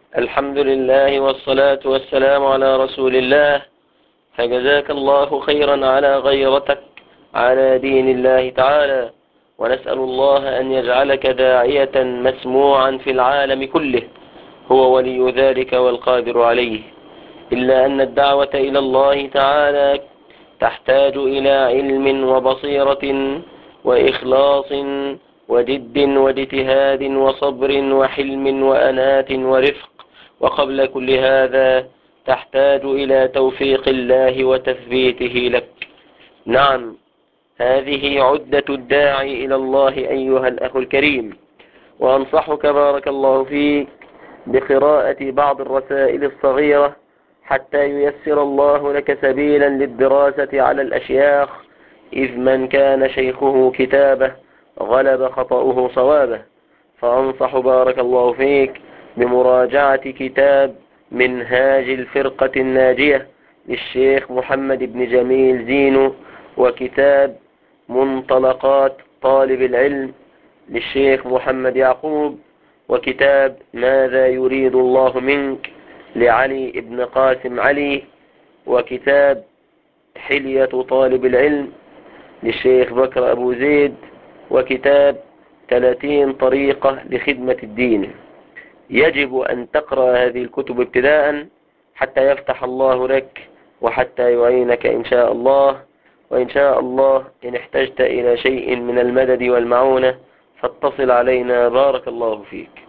الحمد لله والصلاة والسلام على رسول الله. فجزاك الله خيرا على غيرتك على دين الله تعالى، ونسأل الله أن يجعلك داعية مسموعا في العالم كله، هو ولي ذلك والقادر عليه. إلا أن الدعوة إلى الله تعالى تحتاج إلى علم وبصيرة وإخلاص وجد واجتهاد وصبر وحلم وأناة ورفق، وقبل كل هذا تحتاج إلى توفيق الله وتثبيته لك. نعم، هذه عدة الداعي إلى الله أيها الأخ الكريم. وأنصحك بارك الله فيك بقراءة بعض الرسائل الصغيرة حتى ييسر الله لك سبيلا للدراسة على الأشياخ، إذ من كان شيخه كتابه غلب خطأه صوابه. فأنصح بارك الله فيك بمراجعة كتاب منهاج الفرقة الناجية للشيخ محمد بن جميل زينو، وكتاب منطلقات طالب العلم للشيخ محمد يعقوب، وكتاب ماذا يريد الله منك لعلي بن قاسم علي، وكتاب حلية طالب العلم للشيخ بكر أبو زيد، وكتاب 30 طريقة لخدمة الدين. يجب أن تقرأ هذه الكتب ابتداء حتى يفتح الله لك وحتى يعينك إن شاء الله. وإن شاء الله إن احتجت إلى شيء من المدد والمعونة فاتصل علينا. بارك الله فيك.